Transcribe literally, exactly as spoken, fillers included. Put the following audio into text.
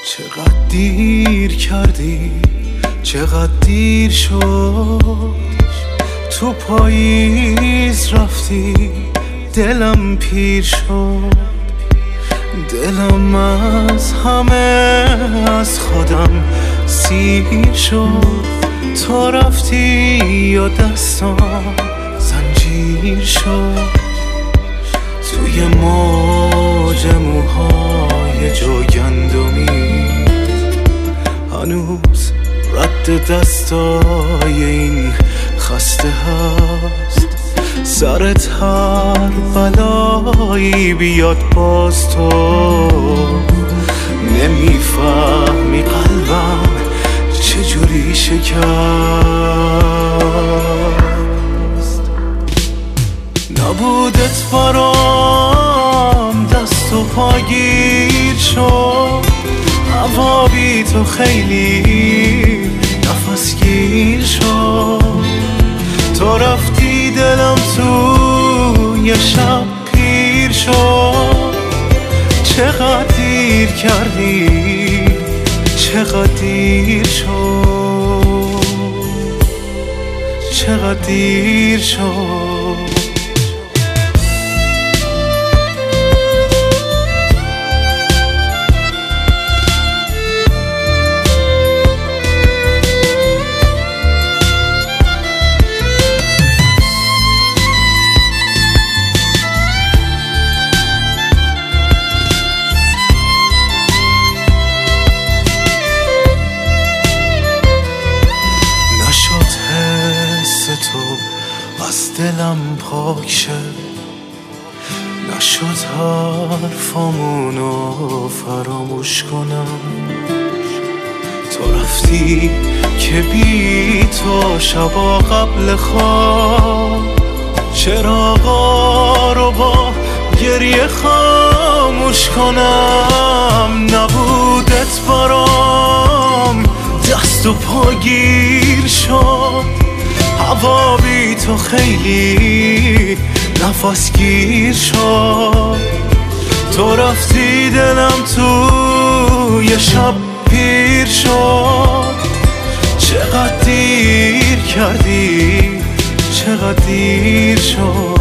چقدر دیر کردی، چقدر دیر شد، تو پاییز رفتی دلم پیر شد. دلم از همه از خودم سیر شد، تو رفتی یا دستام زنجیر شد. توی موج موهای جوگندمی هنوز رد دستای این خسته هست. سرت هر بلایی بیاد باز تو نمیفهمی قلبم چجوری شکست. نبودت برام دست و پاگیر شد، هوا بی تو خیلی نفس گیر شد. تو رفتی دلم تو یه شب پیر شد. چقدر دیر کردی، چقدر دیر شد، چقدر دیر شد. تو از دلم پاک شه، نشد حرفامونو فراموش کنم. تو رفتی که بی تو شبا قبل خواب چراغا رو با گریه خاموش کنم. نبودت برام دست و پا گیر شد، هوا بی تو خیلی نفس گیر شد. تو رفتی دلم تو یه شب پیر شد. چقدر دیر کردی، چقدر دیر شد.